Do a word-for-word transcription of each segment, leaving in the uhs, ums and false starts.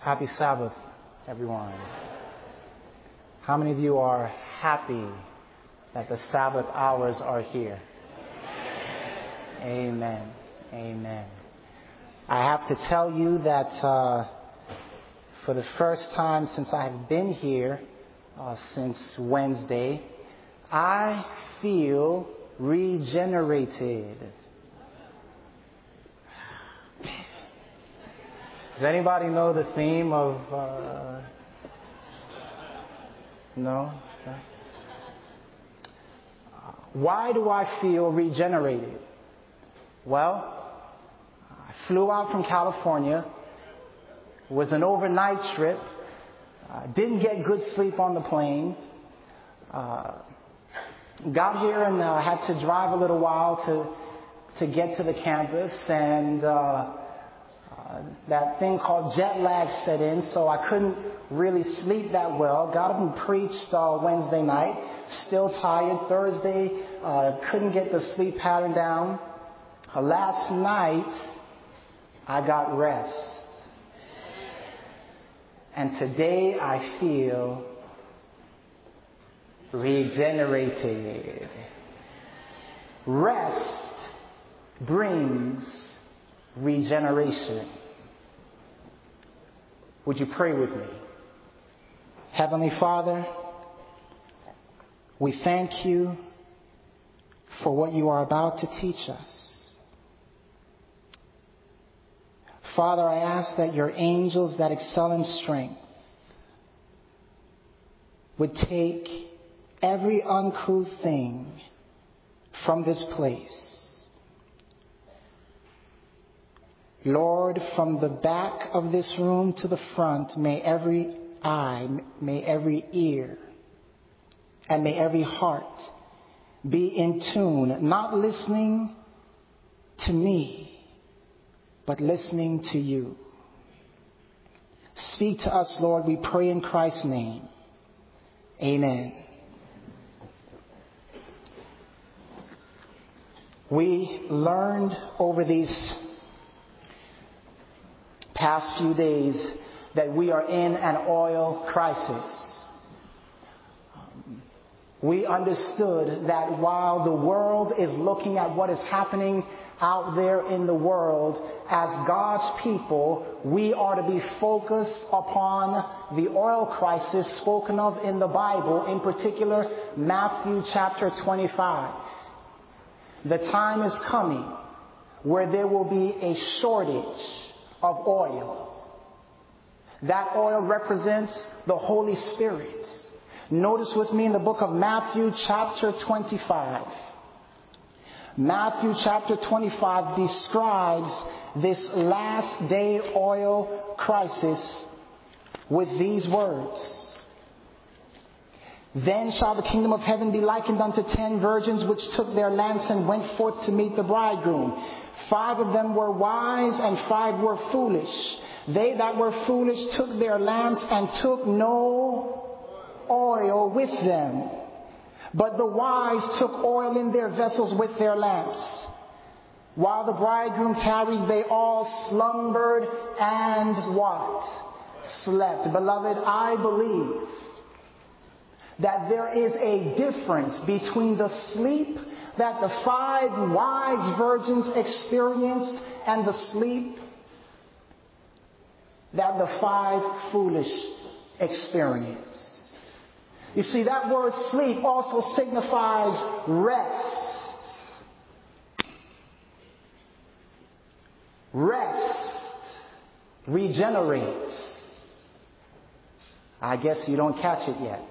Happy Sabbath, everyone. How many of you are happy that the Sabbath hours are here? Amen. Amen. I have to tell you that uh, for the first time since I have been here, uh, since Wednesday, I feel regenerated. Does anybody know the theme of... Uh, no? no? Why do I feel regenerated? Well, I flew out from California. It was an overnight trip. Uh, didn't get good sleep on the plane. Uh, got here and uh, had to drive a little while to to get to the campus, and uh, uh, that thing called jet lag set in, so I couldn't really sleep that well. Got up and preached uh, Wednesday night. Still tired. Thursday, uh, couldn't get the sleep pattern down. Uh, last night, I got rest. And today I feel regenerated. Rest brings regeneration. Would you pray with me? Heavenly Father, we thank you for what you are about to teach us. Father, I ask that your angels that excel in strength would take every uncouth thing from this place. Lord, from the back of this room to the front, may every eye, may every ear, and may every heart be in tune, not listening to me, but listening to you. Speak to us, Lord, we pray in Christ's name. Amen. We learned over these past few days that we are in an oil crisis. We understood that while the world is looking at what is happening out there in the world, as God's people, we are to be focused upon the oil crisis spoken of in the Bible, in particular Matthew chapter twenty-five. The time is coming where there will be a shortage of oil. That oil represents the Holy Spirit. Notice with me in the book of Matthew chapter twenty-five. Matthew chapter twenty-five describes this last day oil crisis with these words. Then shall the kingdom of heaven be likened unto ten virgins which took their lamps and went forth to meet the bridegroom. Five of them were wise and five were foolish. They that were foolish took their lamps and took no oil with them. But the wise took oil in their vessels with their lamps. While the bridegroom tarried, they all slumbered and what? Slept. Beloved, I believe that there is a difference between the sleep that the five wise virgins experienced and the sleep that the five foolish experienced. You see, that word sleep also signifies rest. Rest regenerates. I guess you don't catch it yet.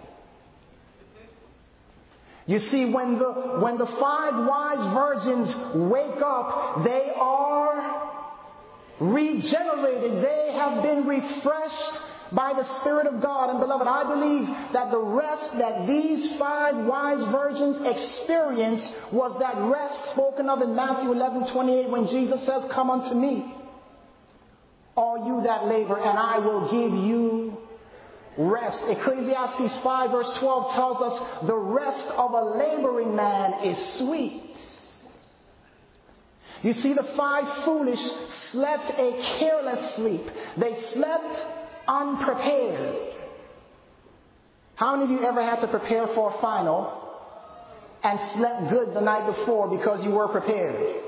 You see, when the when the five wise virgins wake up, they are regenerated. They have been refreshed by the Spirit of God. And beloved, I believe that the rest that these five wise virgins experienced was that rest spoken of in Matthew eleven twenty-eight, when Jesus says, "Come unto me, all you that labor, and I will give you rest." Ecclesiastes five verse twelve tells us the rest of a laboring man is sweet. You see, the five foolish slept a careless sleep. They slept unprepared. How many of you ever had to prepare for a final and slept good the night before because you were prepared?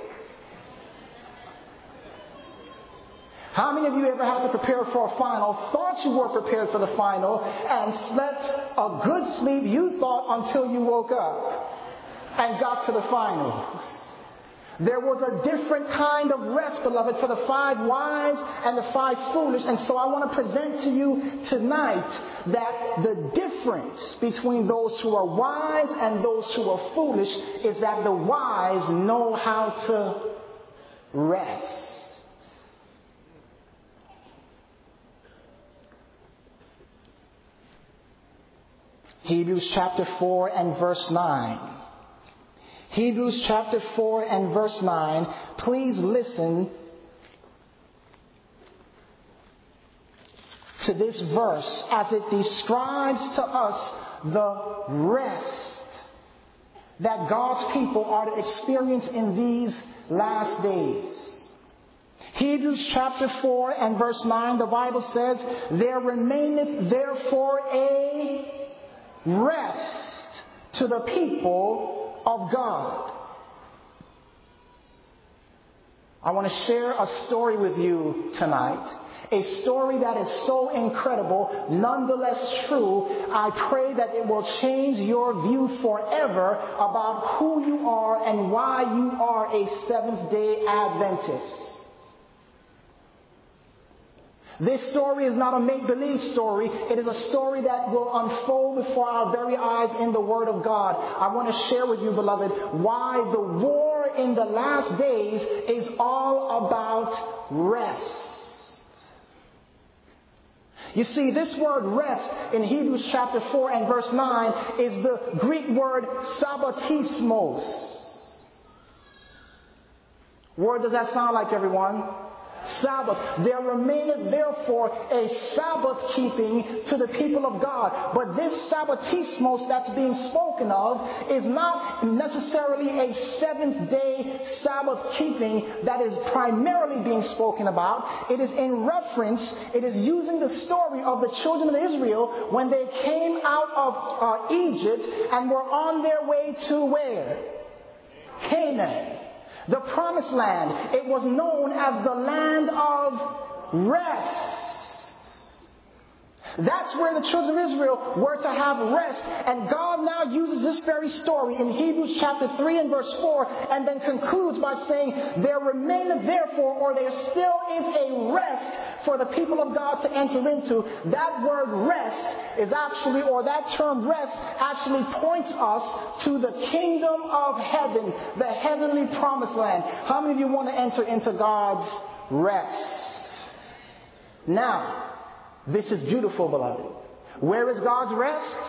How many of you ever had to prepare for a final, thought you were prepared for the final, and slept a good sleep you thought until you woke up and got to the finals? There was a different kind of rest, beloved, for the five wise and the five foolish. And so I want to present to you tonight that the difference between those who are wise and those who are foolish is that the wise know how to rest. Hebrews chapter four and verse nine. Hebrews chapter four and verse nine. Please listen to this verse as it describes to us the rest that God's people are to experience in these last days. Hebrews chapter four and verse nine, the Bible says, "There remaineth therefore a rest to the people of God." I want to share a story with you tonight. A story that is so incredible, nonetheless true. I pray that it will change your view forever about who you are and why you are a Seventh-day Adventist. This story is not a make-believe story. It is a story that will unfold before our very eyes in the Word of God. I want to share with you, beloved, why the war in the last days is all about rest. You see, this word rest in Hebrews chapter four and verse nine is the Greek word sabbatismos. Word does that sound like, everyone? Sabbath. There remaineth therefore a Sabbath keeping to the people of God. But this sabbatismos that's being spoken of is not necessarily a seventh day Sabbath keeping that is primarily being spoken about. It is in reference, it is using the story of the children of Israel when they came out of uh, Egypt and were on their way to where? Canaan. The promised land. It was known as the land of rest. That's where the children of Israel were to have rest. And God now uses this very story in Hebrews chapter three and verse four and then concludes by saying, "There remaineth therefore," or there still is a rest for the people of God to enter into. That word rest is actually, or that term rest actually points us to the kingdom of heaven, the heavenly promised land. How many of you want to enter into God's rest? Now, this is beautiful, beloved. Where is God's rest?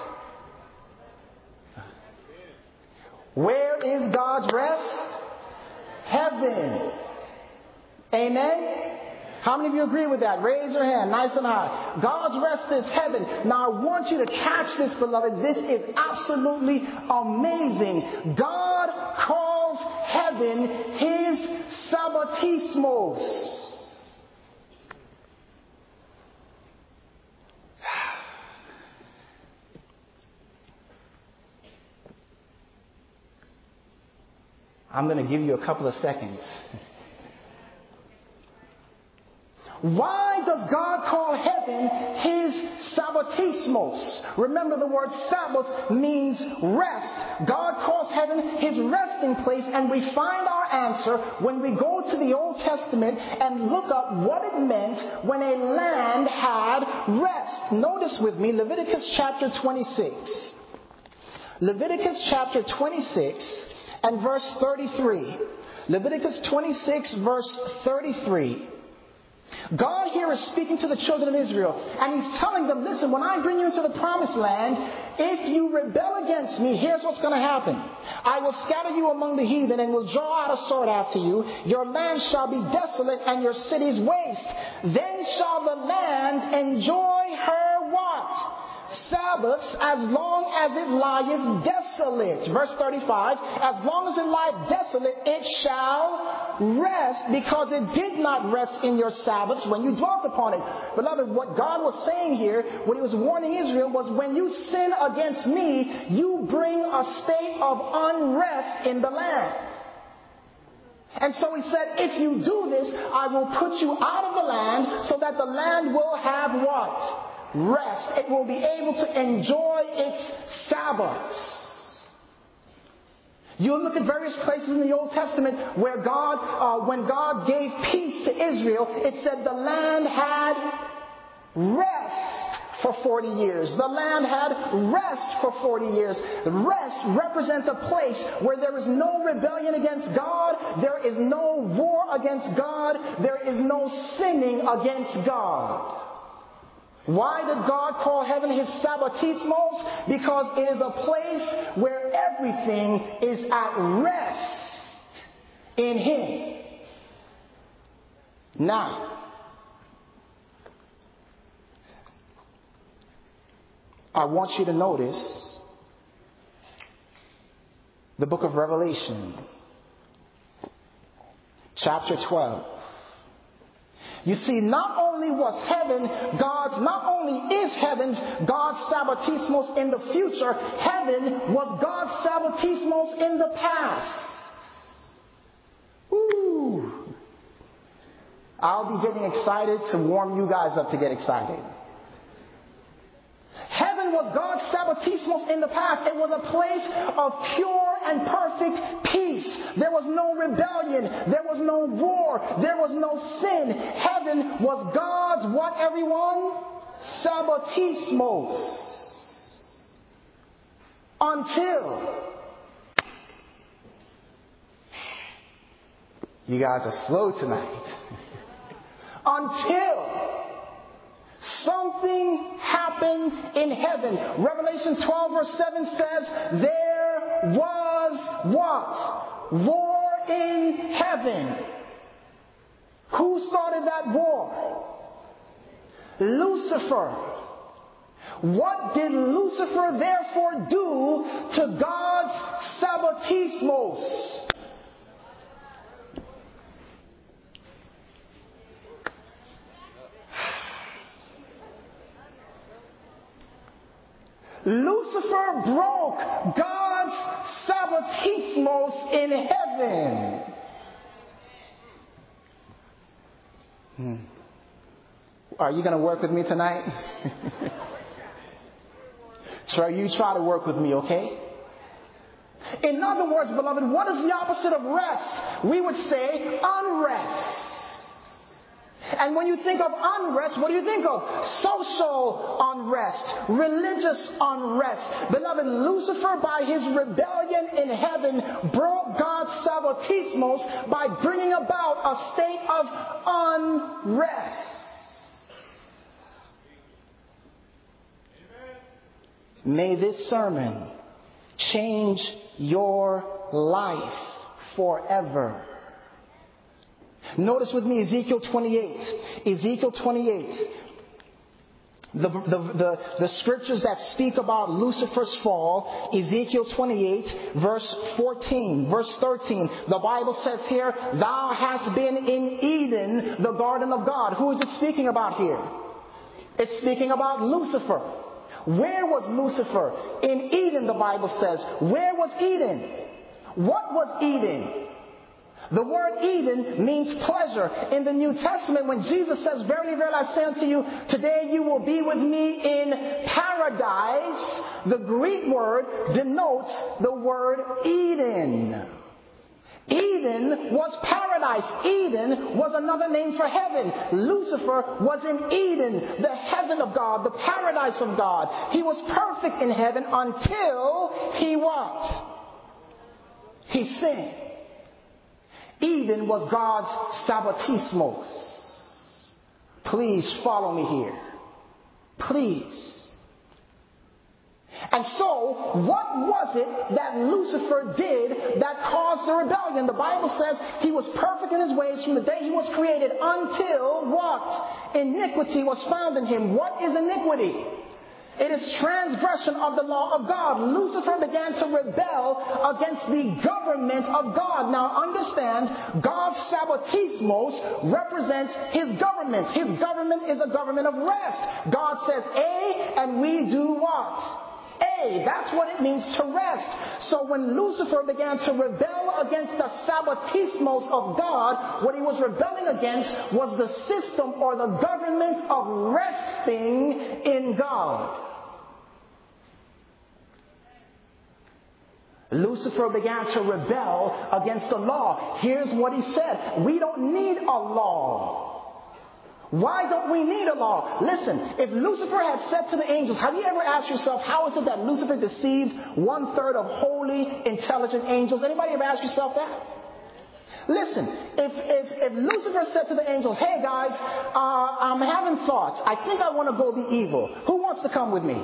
Where is God's rest? Heaven. Amen? How many of you agree with that? Raise your hand, nice and high. God's rest is heaven. Now I want you to catch this, beloved. This is absolutely amazing. God calls heaven His sabbatismos. I'm going to give you a couple of seconds. Why does God call heaven His sabbatismos? Remember, the word Sabbath means rest. God calls heaven His resting place, and we find our answer when we go to the Old Testament and look up what it meant when a land had rest. Notice with me Leviticus chapter twenty-six. Leviticus chapter twenty-six and verse thirty-three. Leviticus twenty-six verse thirty-three. God here is speaking to the children of Israel, and He's telling them, listen, when I bring you into the promised land, if you rebel against me, here's what's going to happen. I will scatter you among the heathen and will draw out a sword after you. Your land shall be desolate and your cities waste. Then shall the land enjoy her what? Sabbaths as long as it lieth desolate. Verse thirty-five, as long as it lieth desolate, it shall rest, because it did not rest in your Sabbaths when you dwelt upon it. Beloved, what God was saying here, when he was warning Israel, was when you sin against me, you bring a state of unrest in the land. And so he said, if you do this, I will put you out of the land so that the land will have what? Rest. It will be able to enjoy its Sabbaths. You'll look at various places in the Old Testament where God, uh, when God gave peace to Israel, it said the land had rest for forty years. The land had rest for forty years. Rest represents a place where there is no rebellion against God, there is no war against God, there is no sinning against God. Why did God call heaven his Sabbatismos? Because it is a place where everything is at rest in him. Now, I want you to notice the book of Revelation, chapter twelve. You see, not only was heaven God's, not only is heaven's God's Sabbatismos in the future, heaven was God's Sabbatismos in the past. Ooh. I'll be getting excited to warm you guys up to get excited. Heaven was God's Sabbatismos in the past. It was a place of pure and perfect peace. There was no rebellion. There was no war. There was no sin. Heaven was God's what, everyone? Sabbatismos. Until. You guys are slow tonight. Until something happened in heaven. Revelation twelve verse seven says, there was what? War in heaven. Who started that war? Lucifer. What did Lucifer therefore do to God's Sabbatismos? Lucifer broke God's Sabbatismos in heaven. Hmm. Are you going to work with me tonight? So you try to work with me, okay? In other words, beloved, what is the opposite of rest? We would say unrest. And when you think of unrest, what do you think of? Social unrest, religious unrest. Beloved, Lucifer, by his rebellion in heaven, broke God's Sabbatismos by bringing about a state of unrest. May this sermon change your life forever. Notice with me Ezekiel twenty-eight. Ezekiel twenty-eight. The, the, the, the scriptures that speak about Lucifer's fall. Ezekiel twenty-eight, verse fourteen, verse thirteen. The Bible says here, thou hast been in Eden, the garden of God. Who is it speaking about here? It's speaking about Lucifer. Where was Lucifer? In Eden, the Bible says. Where was Eden? What was Eden? The word Eden means pleasure. In the New Testament, when Jesus says, verily, verily, I say unto you, today you will be with me in paradise, the Greek word denotes the word Eden. Eden was paradise. Eden was another name for heaven. Lucifer was in Eden, the heaven of God, the paradise of God. He was perfect in heaven until he what? He sinned. Eden was God's Sabbatismos. Please follow me here. Please. And so, what was it that Lucifer did that caused the rebellion? The Bible says he was perfect in his ways from the day he was created until what? Iniquity was found in him. What is iniquity? It is transgression of the law of God. Lucifer began to rebel against the government of God. Now understand, God's Sabbatismos represents his government. His government is a government of rest. God says A, and we do what? A. That's what it means to rest. So when Lucifer began to rebel against the Sabbatismos of God, what he was rebelling against was the system or the government of resting in God. Lucifer began to rebel against the law. Here's what he said. We don't need a law. Why don't we need a law? Listen, if Lucifer had said to the angels, have you ever asked yourself, how is it that Lucifer deceived one third of holy, intelligent angels? Anybody ever ask yourself that? Listen, if, if, if Lucifer said to the angels, hey guys, uh, I'm having thoughts. I think I want to go be evil. Who wants to come with me?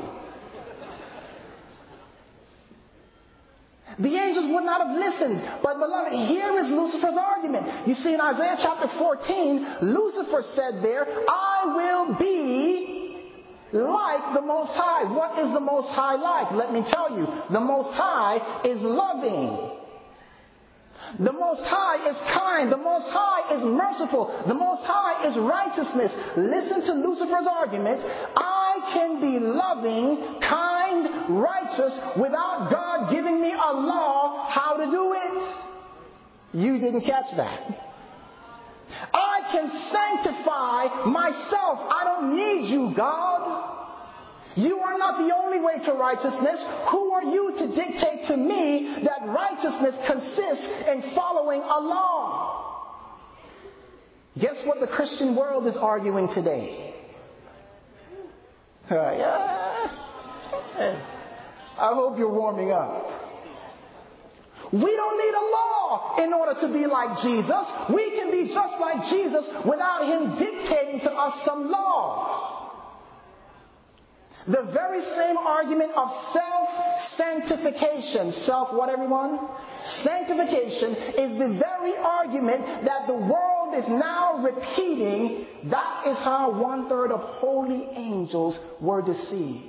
The angels would not have listened. But beloved, here is Lucifer's argument. You see, in Isaiah chapter fourteen, Lucifer said there, I will be like the Most High. What is the Most High like? Let me tell you. The Most High is loving. The Most High is kind. The Most High is merciful. The Most High is righteousness. Listen to Lucifer's argument. I can be loving, kind, righteous without God giving me a law how to do it. You didn't catch that. I can sanctify myself. I don't need you, God. You are not the only way to righteousness. Who are you to dictate to me that righteousness consists in following a law? Guess what the Christian world is arguing today? Uh, yeah. I hope you're warming up. We don't need a law in order to be like Jesus. We can be just like Jesus without him dictating to us some law. The very same argument of self-sanctification. Self what, everyone? Sanctification is the very argument that the world is now repeating. That is how one third of holy angels were deceived.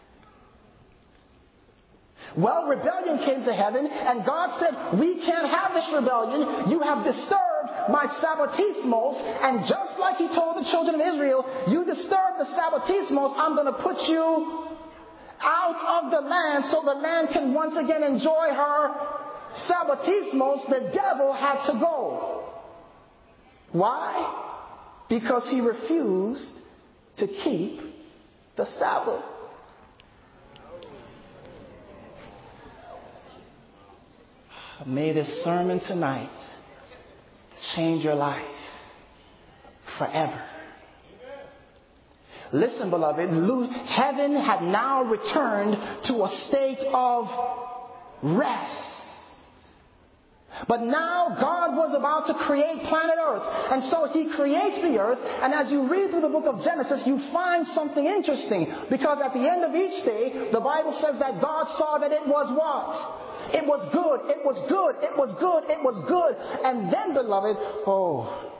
Well, rebellion came to heaven, and God said, we can't have this rebellion. You have disturbed my Sabbatismos, and just like he told the children of Israel, you disturb the Sabbatismos, I'm going to put you out of the land so the land can once again enjoy her Sabbatismos. The devil had to go. Why? Because he refused to keep the Sabbath. May this sermon tonight change your life forever. Listen, beloved, heaven had now returned to a state of rest. But now God was about to create planet Earth. And so he creates the earth. And as you read through the book of Genesis, you find something interesting. Because at the end of each day, the Bible says that God saw that it was what? It was good, it was good, it was good, it was good. And then, beloved, oh,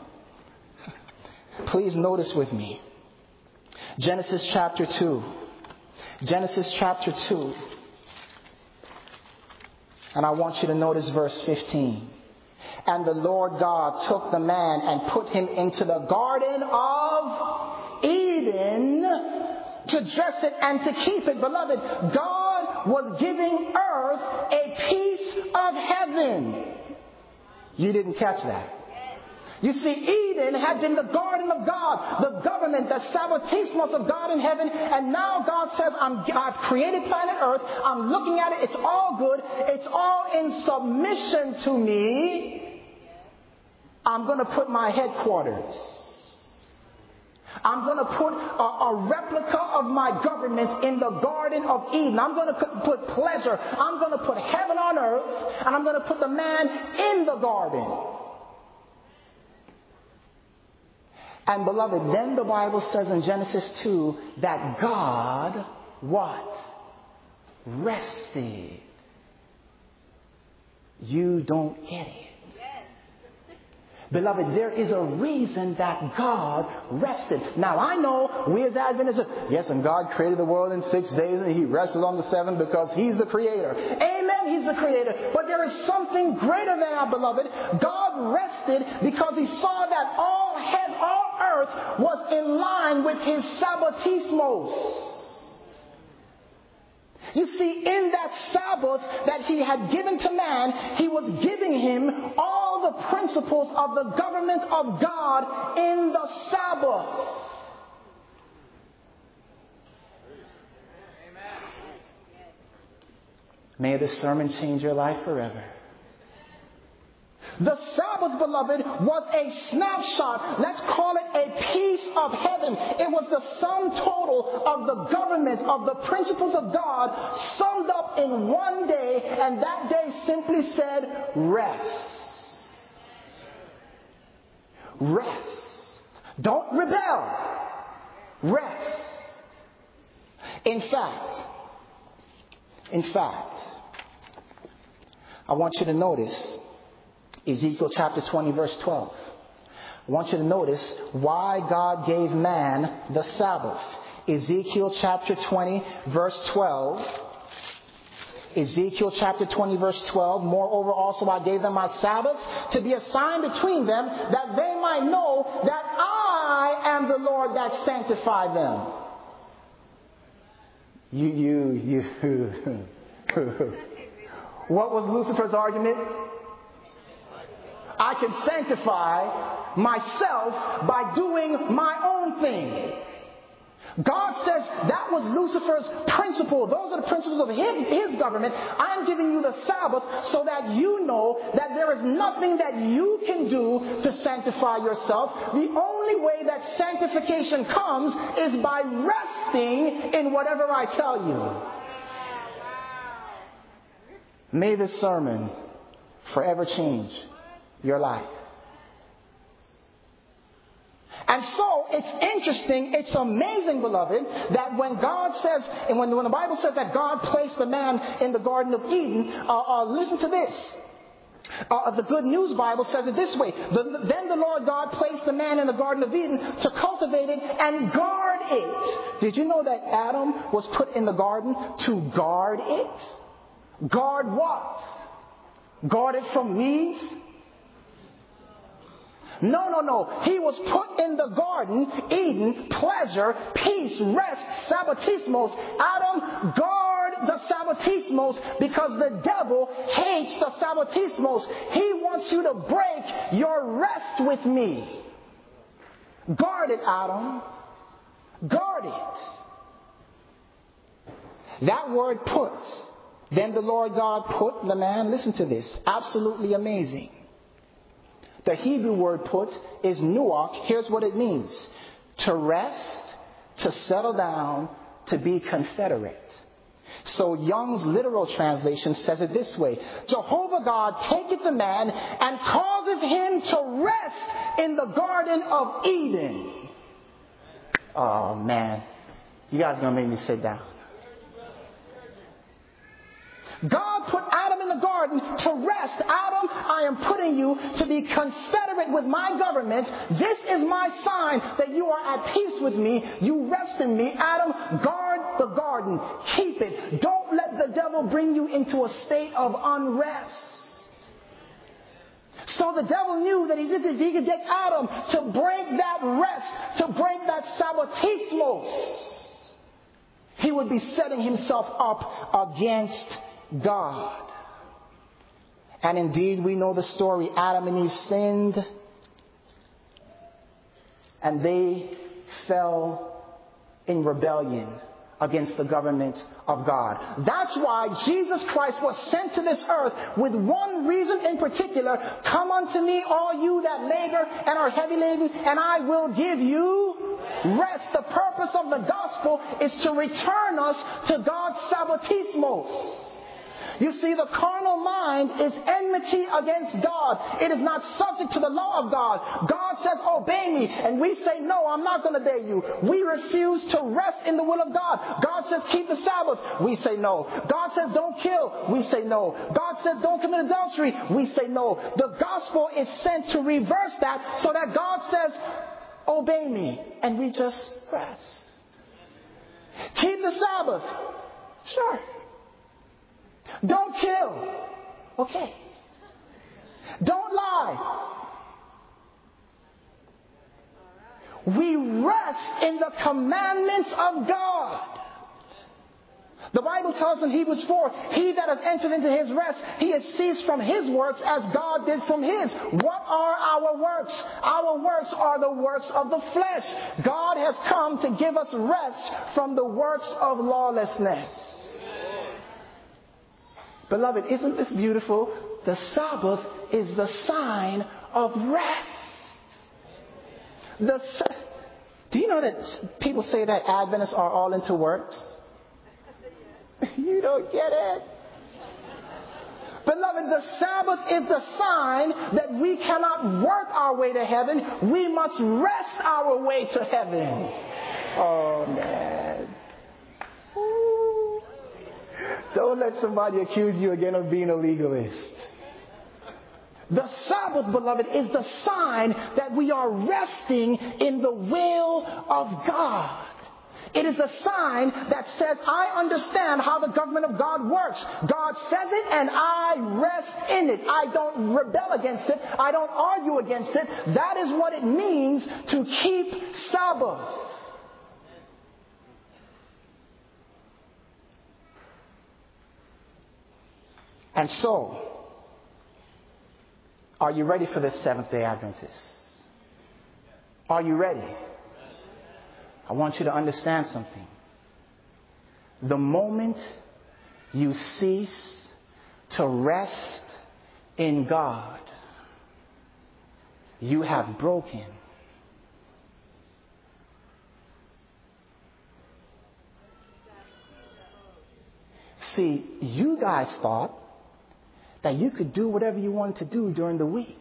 please notice with me. Genesis chapter two. Genesis chapter two. And I want you to notice verse fifteen. And the Lord God took the man and put him into the garden of Eden to dress it and to keep it. Beloved, God was giving earth a piece of heaven. You didn't catch that. You see, Eden had been the garden of God, the government, the Sabbatismos of God in heaven. And now God says, I'm, I've created planet Earth. I'm looking at it. It's all good. It's all in submission to me. I'm going to put my headquarters. I'm going to put a, a replica of my government in the Garden of Eden. I'm going to put pleasure. I'm going to put heaven on earth. And I'm going to put the man in the garden. And beloved, then the Bible says in Genesis two that God, what? Rested. You don't get it. Beloved, there is a reason that God rested. Now, I know we as Adventists, yes, and God created the world in six days and He rested on the seventh because He's the Creator. Amen, He's the Creator. But there is something greater than that, beloved. God rested because He saw that all heaven, all earth was in line with His Sabbatismos. You see, in that Sabbath that He had given to man, He was giving him all the principles of the government of God in the Sabbath. May this sermon change your life forever. The Sabbath, beloved, was a snapshot. Let's call it a piece of heaven. It was the sum total of the government, of the principles of God, summed up in one day, and that day simply said, rest. Rest. Don't rebel. Rest. In fact, in fact, I want you to notice Ezekiel chapter twenty, verse twelve. I want you to notice why God gave man the Sabbath. Ezekiel chapter twenty, verse twelve. Ezekiel chapter twenty, verse twelve. Moreover, also I gave them my Sabbaths to be a sign between them, that they might know that I am the Lord that sanctify them. You, you, you. What was Lucifer's argument? I can sanctify myself by doing my own thing. God says that was Lucifer's principle. Those are the principles of his, his government. I'm giving you the Sabbath so that you know that there is nothing that you can do to sanctify yourself. The only way that sanctification comes is by resting in whatever I tell you. May this sermon forever change your life. And so it's interesting, it's amazing, beloved, that when God says, and when, when the Bible says that God placed the man in the Garden of Eden, uh, uh, listen to this. Uh, the Good News Bible says it this way. The, then the Lord God placed the man in the Garden of Eden to cultivate it and guard it. Did you know that Adam was put in the garden to guard it? Guard what? Guard it from weeds? No, no, no. He was put in the garden, Eden, pleasure, peace, rest, Sabbatismos. Adam, guard the Sabbatismos because the devil hates the Sabbatismos. He wants you to break your rest with me. Guard it, Adam. Guard it. That word put. Then the Lord God put the man, listen to this, absolutely amazing. The Hebrew word put is nuach. Here's what it means. To rest, to settle down, to be confederate. So Young's literal translation says it this way. Jehovah God taketh the man and causes him to rest in the Garden of Eden. Oh man, you guys are going to make me sit down. God put Adam in the garden to rest. Adam, I am putting you to be confederate with my government. This is my sign that you are at peace with me. You rest in me. Adam, guard the garden. Keep it. Don't let the devil bring you into a state of unrest. So the devil knew that he did he could get Adam to break that rest, to break that Sabbatismos. He would be setting himself up against God. And indeed, we know the story. Adam and Eve sinned, and they fell in rebellion against the government of God. That's why Jesus Christ was sent to this earth with one reason in particular. Come unto me, all you that labor and are heavy laden, and I will give you rest. The purpose of the gospel is to return us to God's Sabbatismos. You see, the carnal mind is enmity against God. It is not subject to the law of God. God says, obey me. And we say, no, I'm not going to obey you. We refuse to rest in the will of God. God says, keep the Sabbath. We say no. God says, don't kill. We say no. God says, don't commit adultery. We say no. The gospel is sent to reverse that so that God says, obey me. And we just rest. Keep the Sabbath. Sure. Don't kill. Okay. Don't lie. We rest in the commandments of God. The Bible tells in Hebrews four, he that has entered into his rest, he has ceased from his works as God did from his. What are our works? Our works are the works of the flesh. God has come to give us rest from the works of lawlessness. Beloved, isn't this beautiful? The Sabbath is the sign of rest. The, do you know that people say that Adventists are all into works? You don't get it. Beloved, the Sabbath is the sign that we cannot work our way to heaven. We must rest our way to heaven. Oh, man. Ooh. Don't let somebody accuse you again of being a legalist. The Sabbath, beloved, is the sign that we are resting in the will of God. It is a sign that says, I understand how the government of God works. God says it and I rest in it. I don't rebel against it. I don't argue against it. That is what it means to keep Sabbath. And so, are you ready for this Seventh-day Adventist? Are you ready? I want you to understand something. The moment you cease to rest in God, you have broken. See, you guys thought that you could do whatever you wanted to do during the week.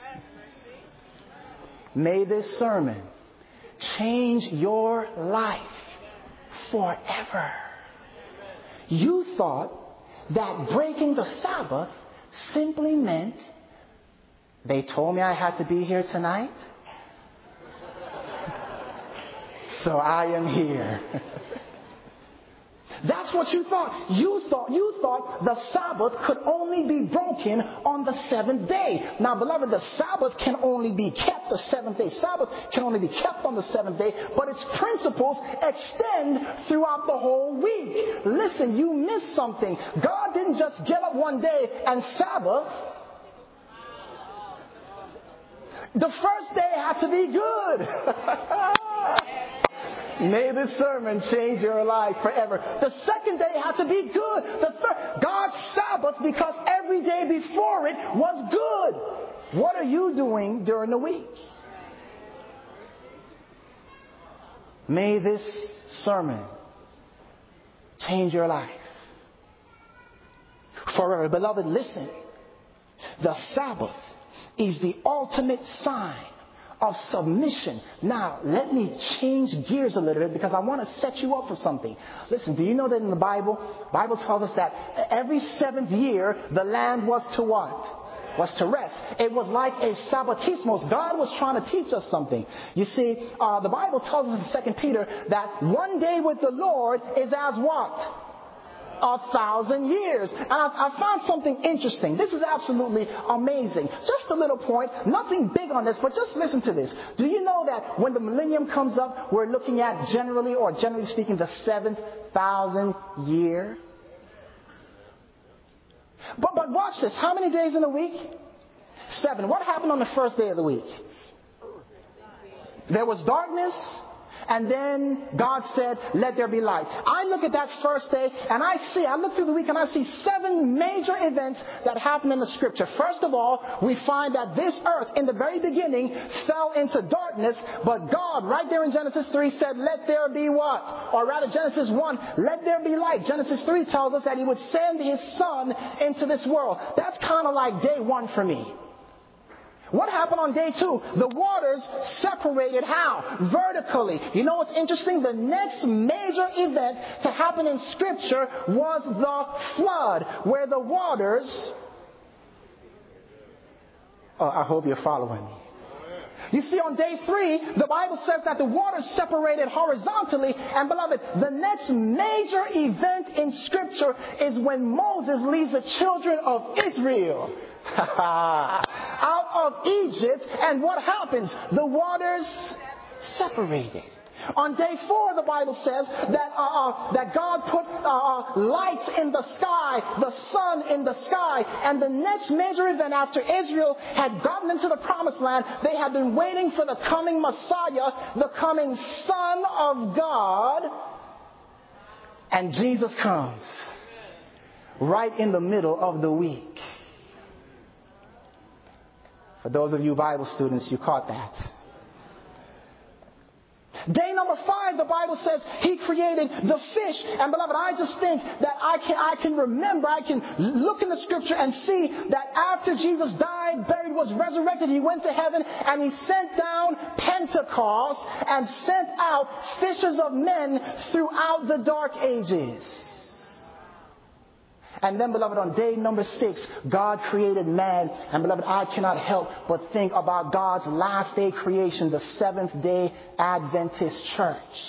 May this sermon change your life forever. You thought that breaking the Sabbath simply meant they told me I had to be here tonight, so I am here. That's what you thought. You thought you thought the Sabbath could only be broken on the seventh day. Now, beloved, the Sabbath can only be kept, the seventh day Sabbath can only be kept on the seventh day, but its principles extend throughout the whole week. Listen, you missed something. God didn't just get up one day and Sabbath. The first day had to be good. May this sermon change your life forever. The second day had to be good. The third, God's Sabbath, because every day before it was good. What are you doing during the week? May this sermon change your life forever. Beloved, listen. The Sabbath is the ultimate sign of submission. Now, let me change gears a little bit because I want to set you up for something. Listen, do you know that in the Bible, the Bible tells us that every seventh year, the land was to what? Was to rest. It was like a sabbatismos. God was trying to teach us something. You see, uh, the Bible tells us in Second Peter that one day with the Lord is as what? A thousand years. And I, I found something interesting. This is absolutely amazing. Just a little point, nothing big on this, but just listen to this. Do you know that when the millennium comes up, we're looking at generally, or generally speaking, the seventh thousand year? But, but watch this. How many days in a week? Seven. What happened on the first day of the week? There was darkness. And then God said, let there be light. I look at that first day and I see, I look through the week and I see seven major events that happen in the scripture. First of all, we find that this earth in the very beginning fell into darkness, but God right there in Genesis three said, let there be what? Or rather Genesis one, let there be light. Genesis three tells us that he would send his son into this world. That's kind of like day one for me. What happened on day two? The waters separated how? Vertically. You know what's interesting? The next major event to happen in Scripture was the flood, where the waters... Oh, I hope you're following me. You see, on day three, the Bible says that the waters separated horizontally. And beloved, the next major event in Scripture is when Moses leads the children of Israel out of Egypt, and what happens? The waters separated. On day four, the Bible says that uh, uh, that God put uh, lights in the sky, the sun in the sky, and the next major event after Israel had gotten into the promised land, they had been waiting for the coming Messiah, the coming Son of God, and Jesus comes right in the middle of the week. For those of you Bible students, you caught that. Day number five, the Bible says he created the fish. And beloved, I just think that I can, I can remember, I can look in the scripture and see that after Jesus died, buried, was resurrected, he went to heaven and he sent down Pentecost and sent out fishers of men throughout the dark ages. And then, beloved, on day number six, God created man. And, beloved, I cannot help but think about God's last day creation, the Seventh Day Adventist Church,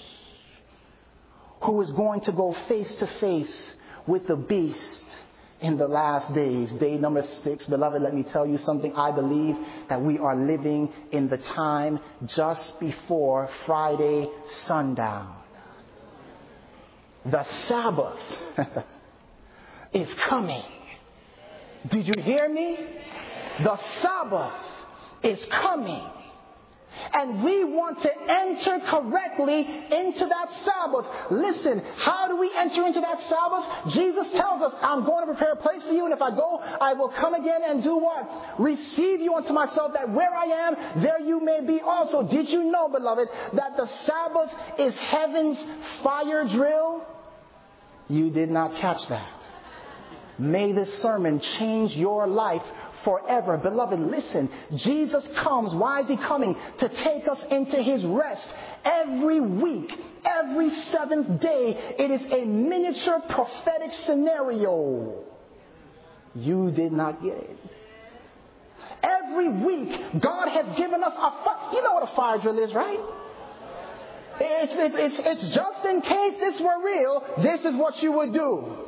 who is going to go face to face with the beast in the last days. Day number six, beloved, let me tell you something. I believe that we are living in the time just before Friday sundown. The Sabbath is coming. Did you hear me? The Sabbath is coming. And we want to enter correctly into that Sabbath. Listen, how do we enter into that Sabbath? Jesus tells us, I'm going to prepare a place for you, and if I go, I will come again and do what? Receive you unto myself, that where I am, there you may be also. Did you know, beloved, that the Sabbath is heaven's fire drill? You did not catch that. May this sermon change your life forever. Beloved, listen. Jesus comes. Why is he coming? To take us into his rest. Every week, every seventh day, it is a miniature prophetic scenario. You did not get it. Every week, God has given us a fire. You know what a fire drill is, right? It's, it's, it's, it's just in case this were real, this is what you would do.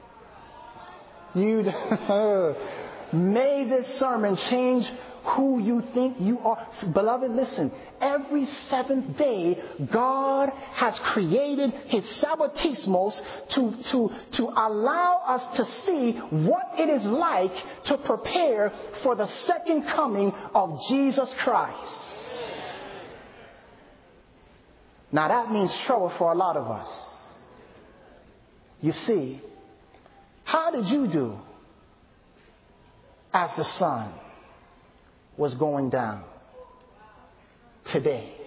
You may this sermon change who you think you are. Beloved, listen. Every seventh day, God has created his Sabbatismos to, to, to allow us to see what it is like to prepare for the second coming of Jesus Christ. Now that means trouble for a lot of us. You see, how did you do as the sun was going down today?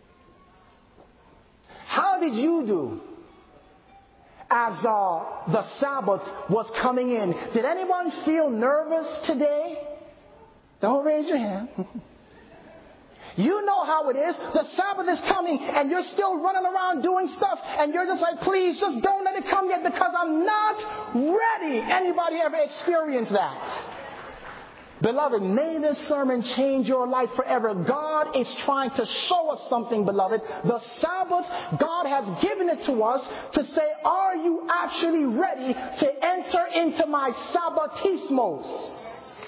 How did you do as uh, the Sabbath was coming in? Did anyone feel nervous today? Don't raise your hand. You know how it is. The Sabbath is coming and you're still running around doing stuff and you're just like, please just don't let it come yet because I'm not ready. Anybody ever experienced that? Beloved, may this sermon change your life forever. God is trying to show us something, beloved. The Sabbath, God has given it to us to say, are you actually ready to enter into my Sabbatismos?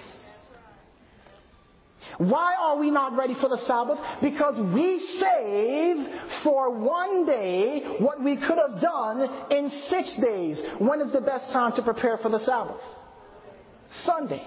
Why are we not ready for the Sabbath? Because we save for one day what we could have done in six days. When is the best time to prepare for the Sabbath? Sunday.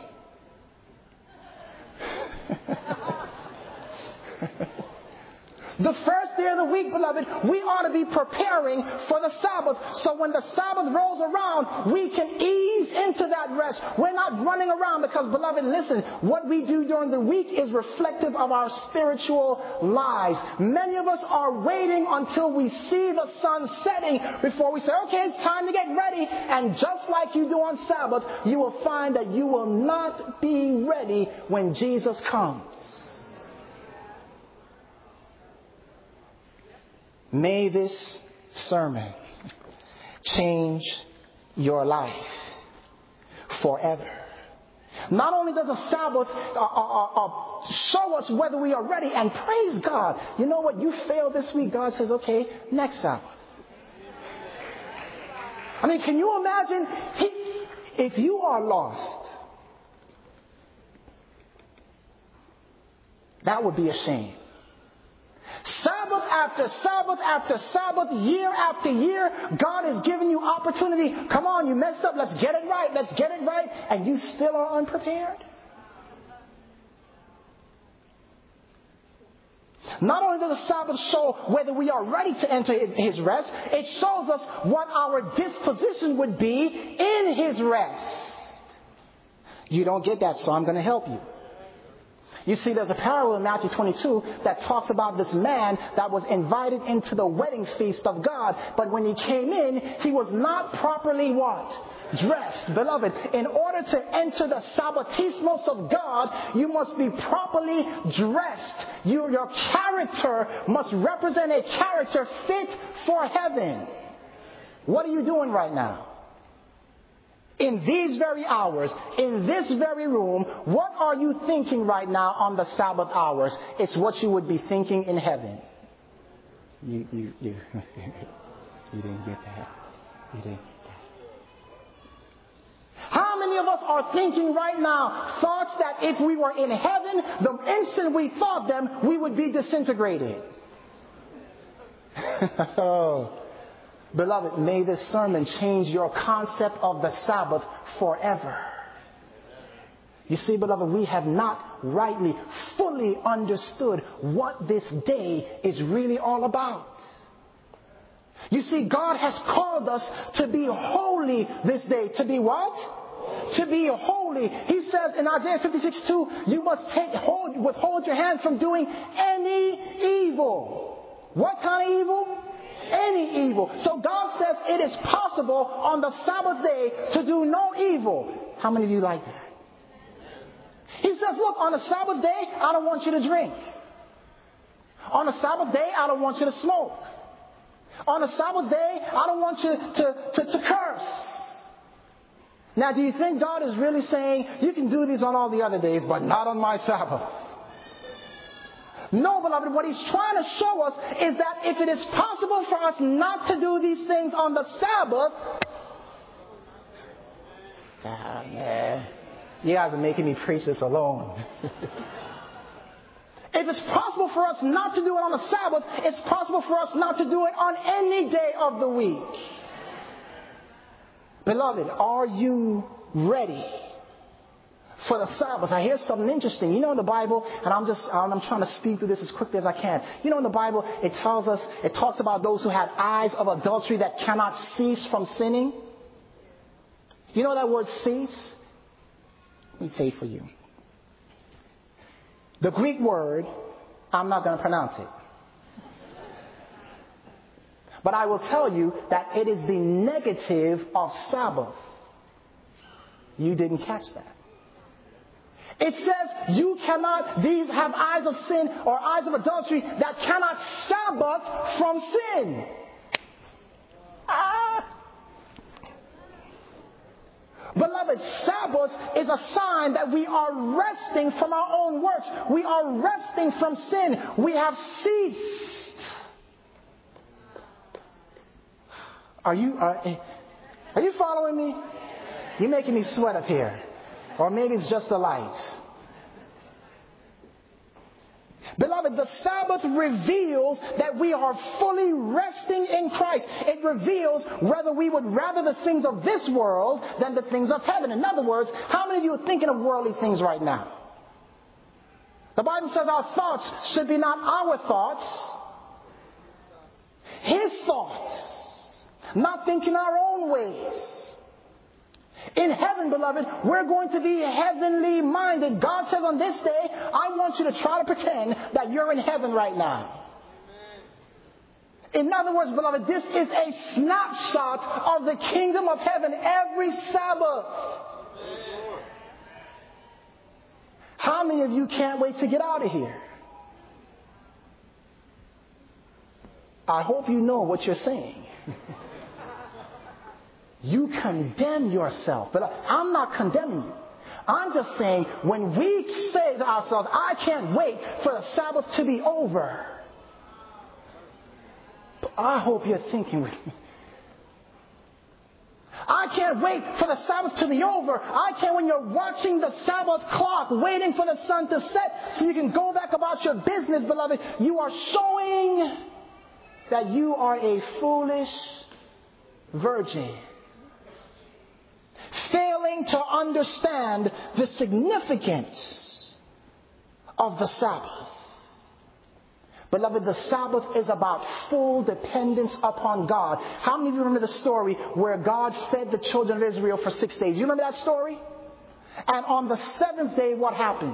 The first day of the week, beloved, we ought to be preparing for the Sabbath. So when the Sabbath rolls around, we can ease into that rest. We're not running around because, beloved, listen, what we do during the week is reflective of our spiritual lives. Many of us are waiting until we see the sun setting before we say, okay, it's time to get ready. And just like you do on Sabbath, you will find that you will not be ready when Jesus comes. May this sermon change your life forever. Not only does the Sabbath uh, uh, uh, show us whether we are ready, and praise God, you know what, you failed this week, God says, okay, next Sabbath. I mean, can you imagine he, if you are lost? That would be a shame. Sabbath after Sabbath after Sabbath, year after year, God is giving you opportunity. Come on, you messed up. Let's get it right. Let's get it right. And you still are unprepared. Not only does the Sabbath show whether we are ready to enter His rest, it shows us what our disposition would be in His rest. You don't get that, so I'm going to help you. You see, there's a parable in Matthew twenty-two that talks about this man that was invited into the wedding feast of God. But when he came in, he was not properly what? Dressed. Beloved, in order to enter the Sabbatismos of God, you must be properly dressed. You, your character must represent a character fit for heaven. What are you doing right now? In these very hours, in this very room, what are you thinking right now on the Sabbath hours? It's what you would be thinking in heaven. You, you, you, you didn't get that. You didn't get that. How many of us are thinking right now thoughts that if we were in heaven, the instant we thought them, we would be disintegrated? Oh. Beloved, may this sermon change your concept of the Sabbath forever. You see, beloved, we have not rightly, fully understood what this day is really all about. You see, God has called us to be holy this day. To be what? To be holy. He says in Isaiah fifty-six two, you must take hold, withhold your hand from doing any evil. What kind of evil? Any evil. So God says it is possible on the Sabbath day to do no evil. How many of you like that? He says, look, on the Sabbath day, I don't want you to drink. On the Sabbath day, I don't want you to smoke. On the Sabbath day, I don't want you to, to, to curse. Now, do you think God is really saying, you can do these on all the other days, but not on my Sabbath? No, beloved, what He's trying to show us is that if it is possible for us not to do these things on the Sabbath, ah, man, you guys are making me preach this alone. If it's possible for us not to do it on the Sabbath, it's possible for us not to do it on any day of the week. Beloved, are you ready for the Sabbath? I hear something interesting. You know in the Bible, and I'm just, I'm trying to speed through this as quickly as I can. You know in the Bible, it tells us, it talks about those who had eyes of adultery that cannot cease from sinning. You know that word cease? Let me say it for you. The Greek word, I'm not going to pronounce it. But I will tell you that it is the negative of Sabbath. You didn't catch that. It says you cannot, these have eyes of sin or eyes of adultery that cannot Sabbath from sin. Ah. Beloved, Sabbath is a sign that we are resting from our own works. We are resting from sin. We have ceased. Are you, are, are you following me? You're making me sweat up here. Or maybe it's just the lights. Beloved, the Sabbath reveals that we are fully resting in Christ. It reveals whether we would rather the things of this world than the things of heaven. In other words, how many of you are thinking of worldly things right now? The Bible says our thoughts should be not our thoughts, His thoughts, not thinking our own ways. In heaven, beloved, we're going to be heavenly minded. God says on this day, I want you to try to pretend that you're in heaven right now. In other words, beloved, this is a snapshot of the kingdom of heaven every Sabbath. How many of you can't wait to get out of here? I hope you know what you're saying. You condemn yourself. But I'm not condemning you. I'm just saying when we say to ourselves, I can't wait for the Sabbath to be over. But I hope you're thinking with me. I can't wait for the Sabbath to be over. I can't when you're watching the Sabbath clock, waiting for the sun to set so you can go back about your business, beloved. You are showing that you are a foolish virgin, failing to understand the significance of the Sabbath. Beloved, the Sabbath is about full dependence upon God. How many of you remember the story where God fed the children of Israel for six days? You remember that story? And on the seventh day, what happened?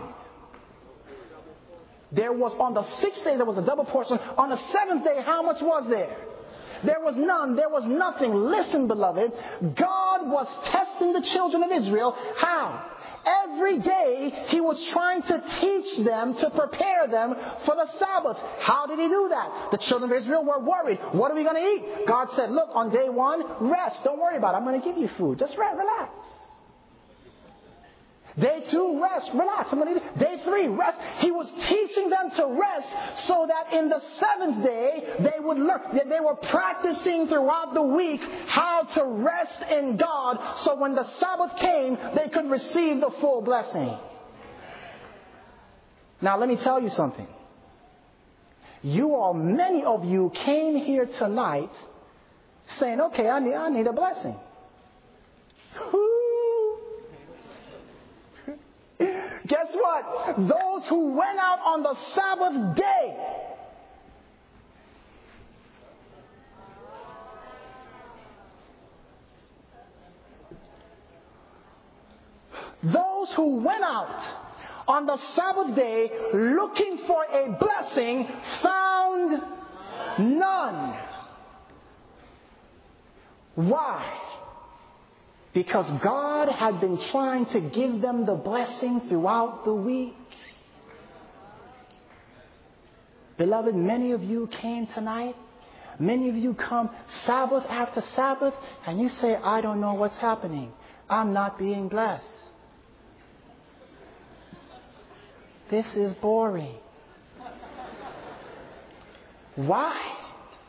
There was, on the sixth day, there was a double portion. On the seventh day, how much was there? There was none. There was nothing. Listen, beloved. God was testing the children of Israel. How? Every day, He was trying to teach them, to prepare them for the Sabbath. How did He do that? The children of Israel were worried. What are we going to eat? God said, look, on day one, rest. Don't worry about it. I'm going to give you food. Just relax. Day two, rest, relax. I'm going to Day three, rest. He was teaching them to rest so that in the seventh day, they would learn. That they were practicing throughout the week how to rest in God. So when the Sabbath came, they could receive the full blessing. Now, let me tell you something. You all, many of you came here tonight saying, okay, I need, I need a blessing. Guess what? Those who went out on the Sabbath day, those who went out on the Sabbath day looking for a blessing found none. Why? Because God had been trying to give them the blessing throughout the week. Beloved, many of you came tonight. Many of you come Sabbath after Sabbath, and you say, I don't know what's happening. I'm not being blessed. This is boring. Why?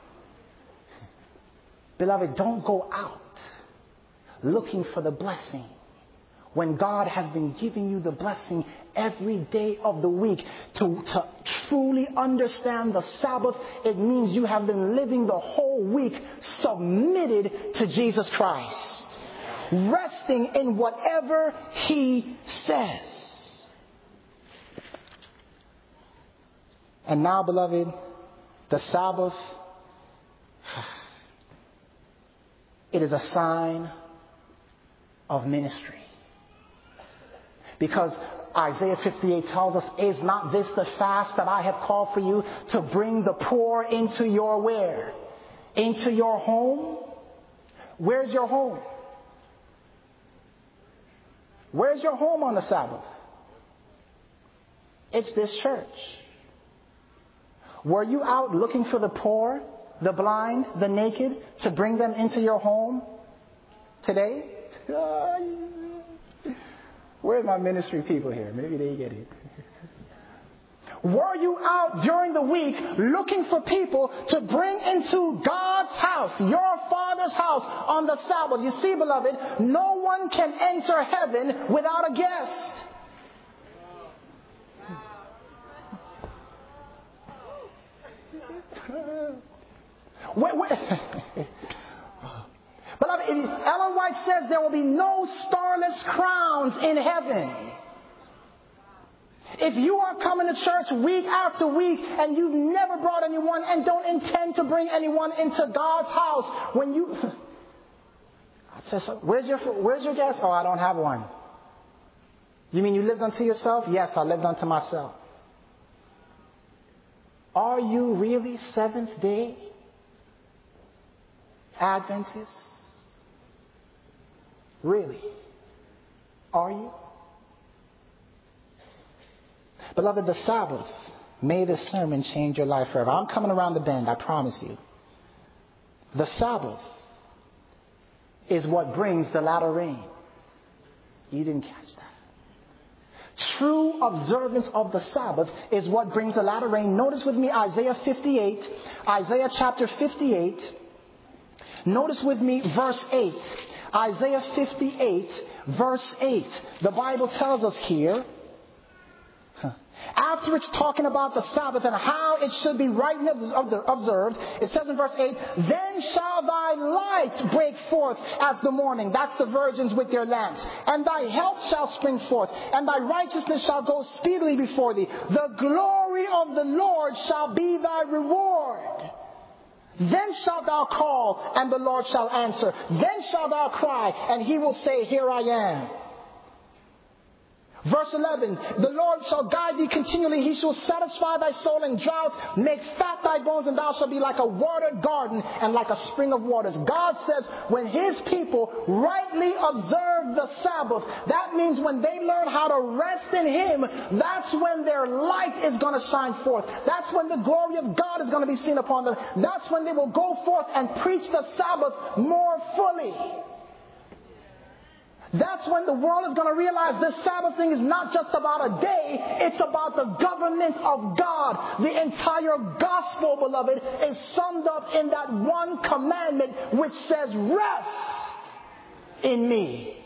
Beloved, don't go out looking for the blessing when God has been giving you the blessing every day of the week. To, to truly understand the Sabbath, it means you have been living the whole week submitted to Jesus Christ, resting in whatever He says. And now, beloved, the Sabbath, it is a sign of ministry. Because Isaiah fifty-eight tells us, is not this the fast that I have called for you, to bring the poor into your where? Into your home? Where's your home? Where's your home on the Sabbath? It's this church. Were you out looking for the poor, the blind, the naked, to bring them into your home today? Where are my ministry people here? Maybe they get it. Were you out during the week looking for people to bring into God's house, your Father's house, on the Sabbath? You see, beloved, no one can enter heaven without a guest. Wait, wait. Beloved, Ellen White says there will be no starless crowns in heaven. If you are coming to church week after week and you've never brought anyone and don't intend to bring anyone into God's house, when you... I said, so where's your, where's your guest? Oh, I don't have one. You mean you lived unto yourself? Yes, I lived unto myself. Are you really Seventh-day Adventists? Really? Are you? Beloved, the Sabbath, may this sermon change your life forever. I'm coming around the bend, I promise you. The Sabbath is what brings the latter rain. You didn't catch that. True observance of the Sabbath is what brings the latter rain. Notice with me Isaiah fifty-eight. Isaiah chapter fifty-eight. Notice with me verse eight. Isaiah fifty-eight verse eight. The Bible tells us here, after it's talking about the Sabbath and how it should be rightly observed, it says in verse eight, then shall thy light break forth as the morning. That's the virgins with their lamps. And thy health shall spring forth, and thy righteousness shall go speedily before thee. The glory of the Lord shall be thy reward. Then shalt thou call, and the Lord shall answer. Then shalt thou cry, and he will say, here I am. Verse eleven, the Lord shall guide thee continually. He shall satisfy thy soul in drought, make fat thy bones, and thou shalt be like a watered garden and like a spring of waters. God says when his people rightly observe the Sabbath, that means when they learn how to rest in him, that's when their light is going to shine forth. That's when the glory of God is going to be seen upon them. That's when they will go forth and preach the Sabbath more fully. That's when the world is going to realize this Sabbath thing is not just about a day, it's about the government of God. The entire gospel, beloved, is summed up in that one commandment which says, rest in me.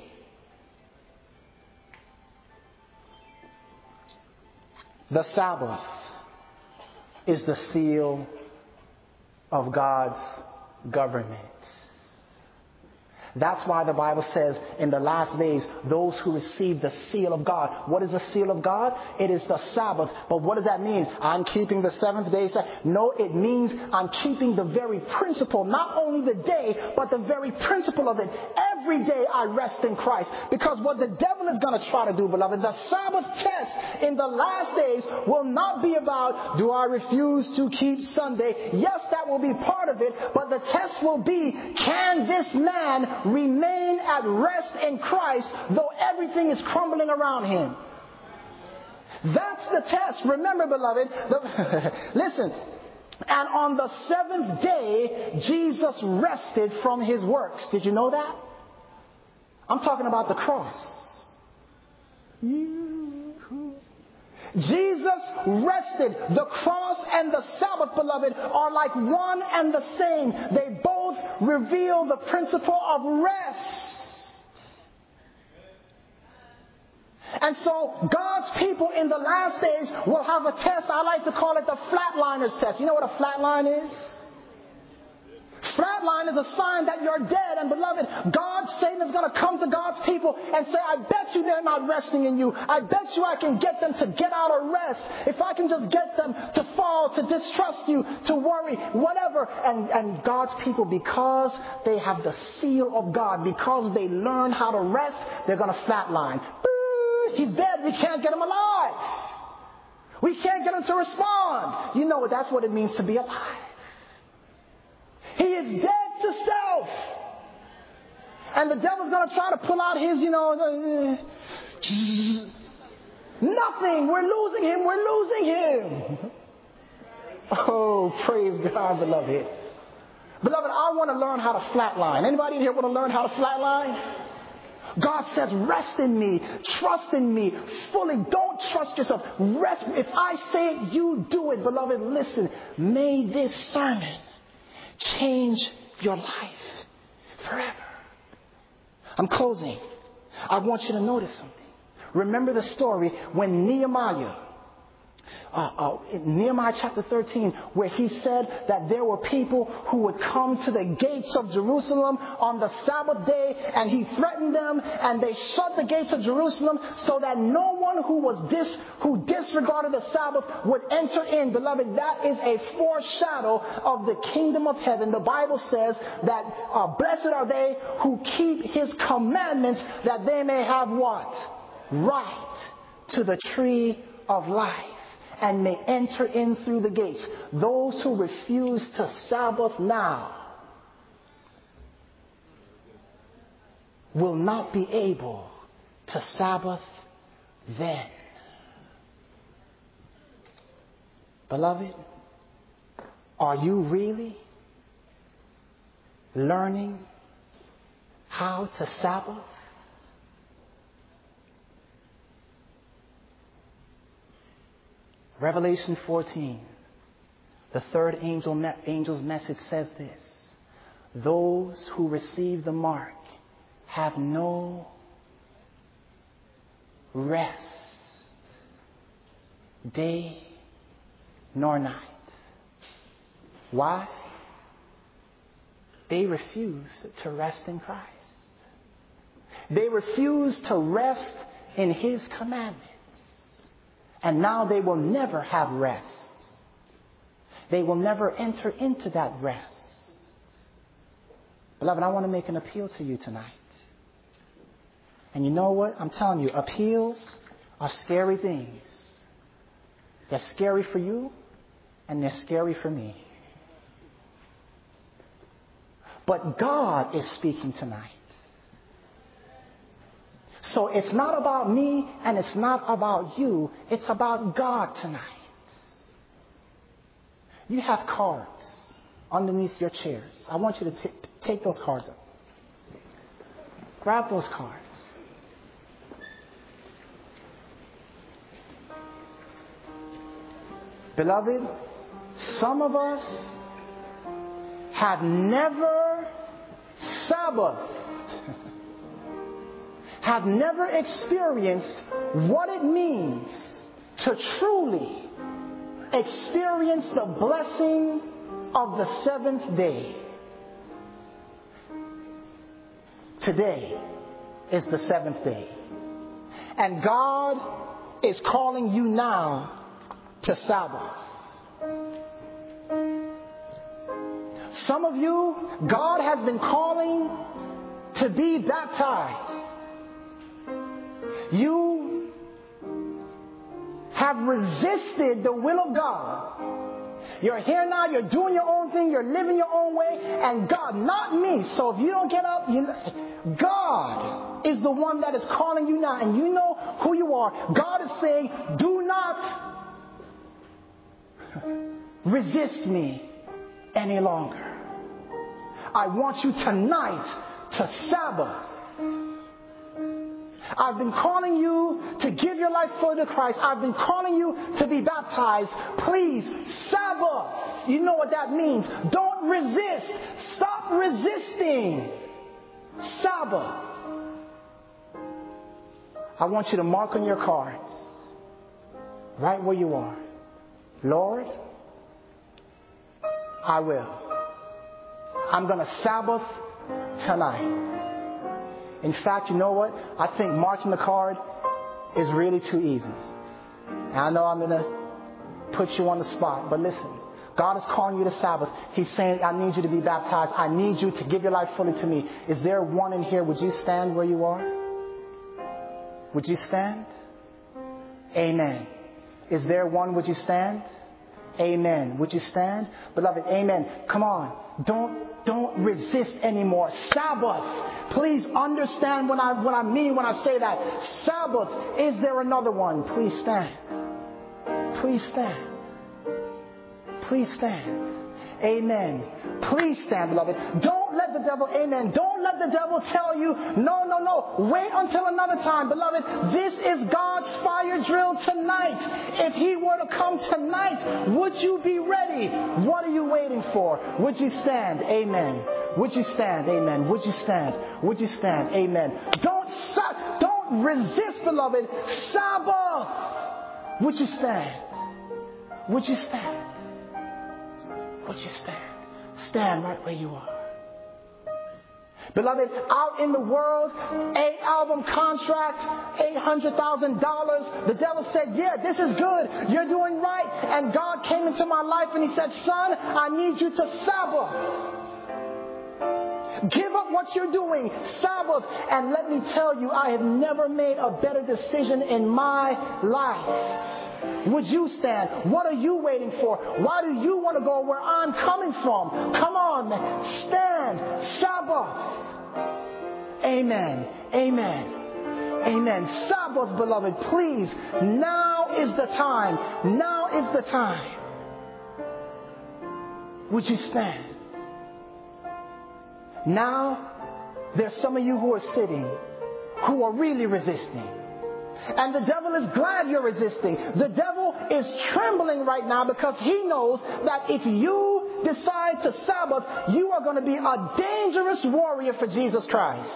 The Sabbath is the seal of God's government. That's why the Bible says in the last days, those who receive the seal of God. What is the seal of God? It is the Sabbath. But what does that mean? I'm keeping the seventh day. No, it means I'm keeping the very principle, not only the day, but the very principle of it. Every day I rest in Christ. Because what the devil is going to try to do, beloved, the Sabbath test in the last days will not be about, do I refuse to keep Sunday? Yes, that will be part of it. But the test will be, can this man remain at rest in Christ though everything is crumbling around him? That's the test. Remember, beloved, the, listen, and on the seventh day Jesus rested from his works. Did you know that? I'm talking about the cross. Jesus rested. The cross and the Sabbath, beloved, are like one and the same. They both reveal the principle of rest. And so God's people in the last days will have a test. I like to call it the flatliners test. You know what a flatline is? Flatline is a sign that you're dead. And beloved, God, Satan is going to come to God's people and say, I bet you they're not resting in you. I bet you I can get them to get out of rest. If I can just get them to fall, to distrust you, to worry, whatever. And, and God's people, because they have the seal of God, because they learn how to rest, they're going to flatline. He's dead. We can't get him alive. We can't get him to respond. You know what? That's what it means to be alive. He is dead to self. And the devil's going to try to pull out his, you know, uh, nothing. We're losing him. We're losing him. Oh, praise God, beloved. Beloved, I want to learn how to flatline. Anybody in here want to learn how to flatline? God says, rest in me, trust in me fully. Don't trust yourself. Rest. If I say it, you do it. Beloved, listen. May this sermon change your life forever. I'm closing. I want you to notice something. Remember the story when Nehemiah Uh, uh, in Nehemiah chapter thirteen, where he said that there were people who would come to the gates of Jerusalem on the Sabbath day, and he threatened them, and they shut the gates of Jerusalem so that no one who was dis, who disregarded the Sabbath would enter in. Beloved, that is a foreshadow of the kingdom of heaven. The Bible says that uh, blessed are they who keep his commandments, that they may have what? Right to the tree of life, and may enter in through the gates. Those who refuse to Sabbath now will not be able to Sabbath then. Beloved, are you really learning how to Sabbath? Revelation fourteen, the third angel me- angel's message says this: those who receive the mark have no rest, day nor night. Why? They refuse to rest in Christ. They refuse to rest in his commandments. And now they will never have rest. They will never enter into that rest. Beloved, I want to make an appeal to you tonight. And you know what? I'm telling you, appeals are scary things. They're scary for you, and they're scary for me. But God is speaking tonight. So it's not about me and it's not about you. It's about God tonight. You have cards underneath your chairs. I want you to t- take those cards up. Grab those cards. Beloved, some of us have never Sabbathed, have never experienced what it means to truly experience the blessing of the seventh day. Today is the seventh day. And God is calling you now to Sabbath. Some of you, God has been calling to be baptized. You have resisted the will of God. You're here now, you're doing your own thing, you're living your own way, and God, not me. So if you don't get up, you know, God is the one that is calling you now, and you know who you are. God is saying, do not resist me any longer. I want you tonight to Sabbath. I've been calling you to give your life fully to Christ. I've been calling you to be baptized. Please, Sabbath. You know what that means. Don't resist. Stop resisting. Sabbath. I want you to mark on your cards, right where you are, Lord, I will. I'm going to Sabbath tonight. In fact, you know what? I think marking the card is really too easy. And I know I'm going to put you on the spot, but listen. God is calling you to Sabbath. He's saying, I need you to be baptized. I need you to give your life fully to me. Is there one in here? Would you stand where you are? Would you stand? Amen. Is there one? Would you stand? Amen. Would you stand? Beloved, amen. Come on. Don't Don't resist anymore. Sabbath. Please understand what I, what I mean when I say that. Sabbath. Is there another one? Please stand. Please stand. Please stand. Amen. Please stand, beloved. Don't let the devil, amen. Don't let the devil tell you, no, no, no. Wait until another time. Beloved, this is God's fire drill tonight. If he were to come tonight, would you be ready? What are you waiting for? Would you stand? Amen. Would you stand? Amen. Would you stand? Would you stand? Amen. Don't, don't resist, beloved. Sabbath. Would you stand? Would you stand? Would you stand? Stand right where you are. Beloved, out in the world, eight album contract, eight hundred thousand dollars. The devil said, yeah, this is good. You're doing right. And God came into my life and he said, son, I need you to Sabbath. Give up what you're doing. Sabbath. And let me tell you, I have never made a better decision in my life. Would you stand? What are you waiting for? Why do you want to go where I'm coming from? Come on, man. Stand. Sabbath. Amen. Amen. Amen. Sabbath, beloved, please. Now is the time. Now is the time. Would you stand? Now, there's some of you who are sitting, who are really resisting. And the devil is glad you're resisting. The devil is trembling right now because he knows that if you decide to Sabbath, you are going to be a dangerous warrior for Jesus Christ.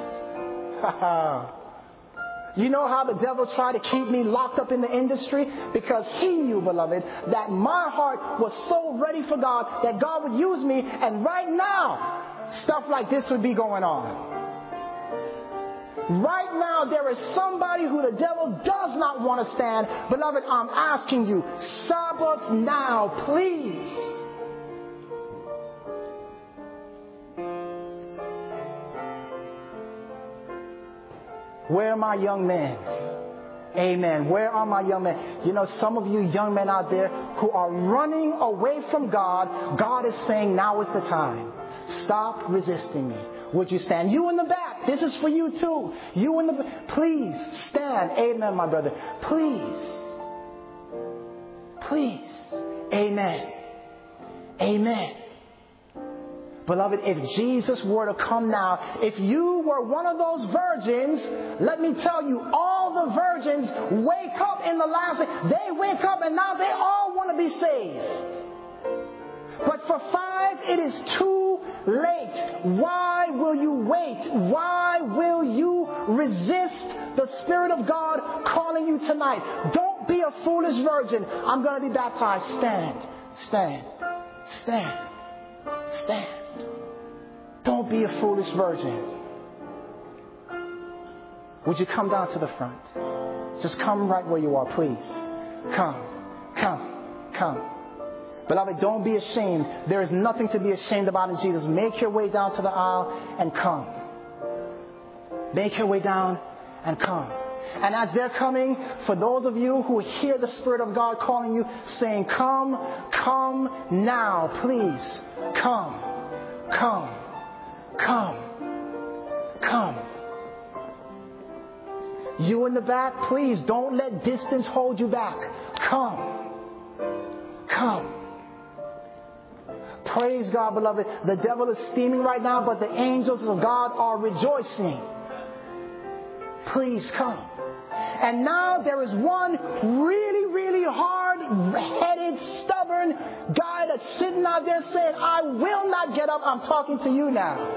You know how the devil tried to keep me locked up in the industry? Because he knew, beloved, that my heart was so ready for God that God would use me. And right now, stuff like this would be going on. Right now, there is somebody who the devil does not want to stand. Beloved, I'm asking you, Sabbath now, please. Where are my young men? Amen. Where are my young men? You know, some of you young men out there who are running away from God, God is saying, now is the time. Stop resisting me. Would you stand? You in the back. This is for you too. You in the back. Please stand. Amen, my brother. Please. Please. Amen. Amen. Beloved, if Jesus were to come now, if you were one of those virgins, let me tell you, all the virgins wake up in the last day. They wake up and now they all want to be saved. But for five, it is too late. Why will you wait? Why will you resist the Spirit of God calling you tonight? Don't be a foolish virgin. I'm going to be baptized. Stand, stand, stand, stand. Don't be a foolish virgin. Would you come down to the front? Just come right where you are, please. Come, come, come. Beloved, don't be ashamed. There is nothing to be ashamed about in Jesus. Make your way down to the aisle and come. Make your way down and come. And as they're coming, for those of you who hear the Spirit of God calling you, saying, come, come now, please. Come, come, come, come. You in the back, please don't let distance hold you back. Come, come. Praise God, beloved. The devil is steaming right now, but the angels of God are rejoicing. Please come. And now there is one really, really hard-headed, stubborn guy that's sitting out there saying, I will not get up. I'm talking to you now.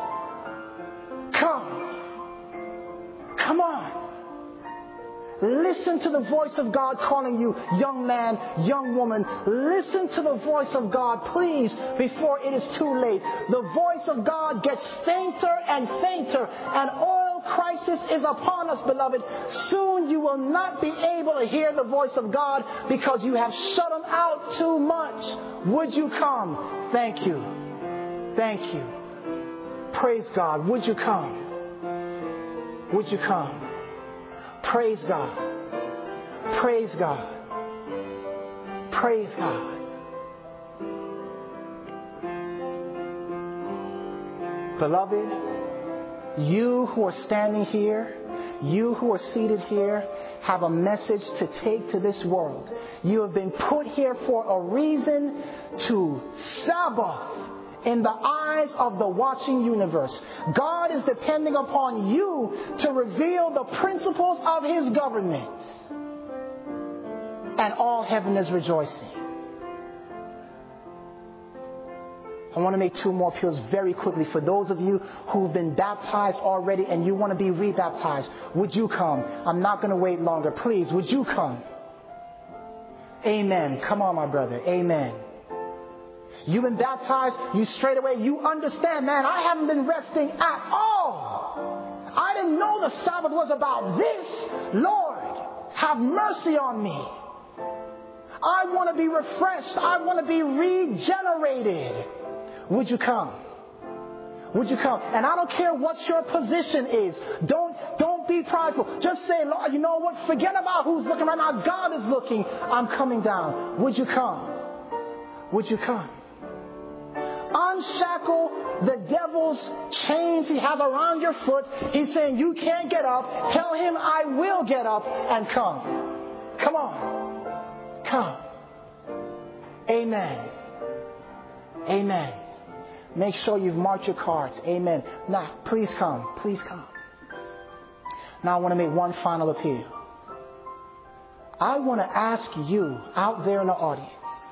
Come. Come on. Listen to the voice of God calling you, young man, young woman. Listen to the voice of God, please, before it is too late. The voice of God gets fainter and fainter. An oil crisis is upon us, beloved. Soon you will not be able to hear the voice of God because you have shut him out too much. Would you come? Thank you. Thank you. Praise God. Would you come? Would you come? Praise God. Praise God. Praise God. Beloved, you who are standing here, you who are seated here, have a message to take to this world. You have been put here for a reason to Sabbath in the eyes of the watching universe. God is depending upon you to reveal the principles of His government. And all heaven is rejoicing. I want to make two more appeals very quickly. For those of you who've been baptized already and you want to be rebaptized, would you come? I'm not going to wait longer. Please, would you come? Amen. Come on, my brother. Amen. You've been baptized, you straight away, you understand, man, I haven't been resting at all. I didn't know the Sabbath was about this. Lord, have mercy on me. I want to be refreshed. I want to be regenerated. Would you come? Would you come? And I don't care what your position is. Don't, don't be prideful. Just say, Lord, you know what? Forget about who's looking right now. God is looking. I'm coming down. Would you come? Would you come? Unshackle the devil's chains he has around your foot. He's saying you can't get up. Tell him I will get up and come. Come on. Come. Amen. Amen. Make sure you've marked your cards. Amen. Now, please come. Please come. Now I want to make one final appeal. I want to ask you out there in the audience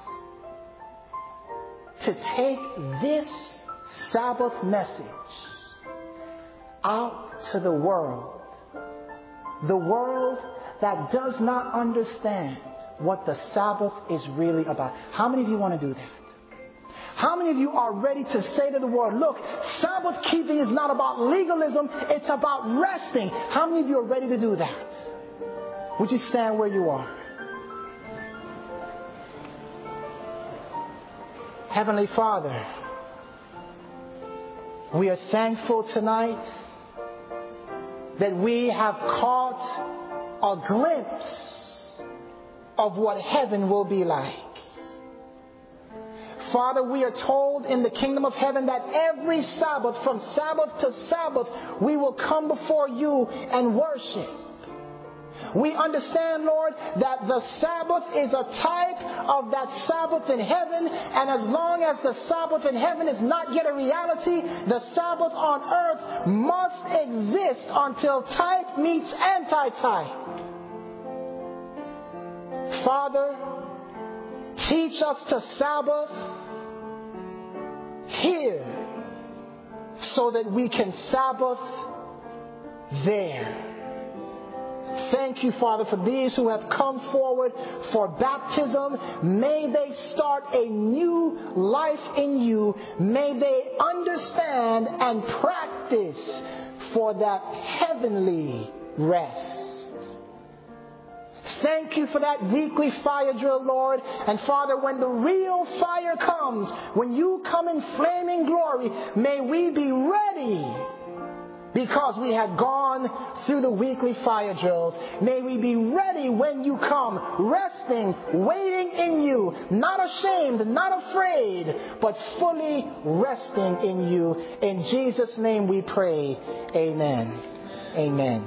to take this Sabbath message out to the world. The world that does not understand what the Sabbath is really about. How many of you want to do that? How many of you are ready to say to the world, look, Sabbath keeping is not about legalism, it's about resting. How many of you are ready to do that? Would you stand where you are? Heavenly Father, we are thankful tonight that we have caught a glimpse of what heaven will be like. Father, we are told in the kingdom of heaven that every Sabbath, from Sabbath to Sabbath, we will come before you and worship. We understand, Lord, that the Sabbath is a type of that Sabbath in heaven, and as long as the Sabbath in heaven is not yet a reality, the Sabbath on earth must exist until type meets anti-type. Father, teach us to Sabbath here so that we can Sabbath there. Thank you, Father, for these who have come forward for baptism. May they start a new life in you. May they understand and practice for that heavenly rest. Thank you for that weekly fire drill, Lord. And Father, when the real fire comes, when you come in flaming glory, may we be ready because we had gone through the weekly fire drills. May we be ready when you come, resting, waiting in you, not ashamed, not afraid, but fully resting in you. In Jesus' name we pray. Amen. Amen.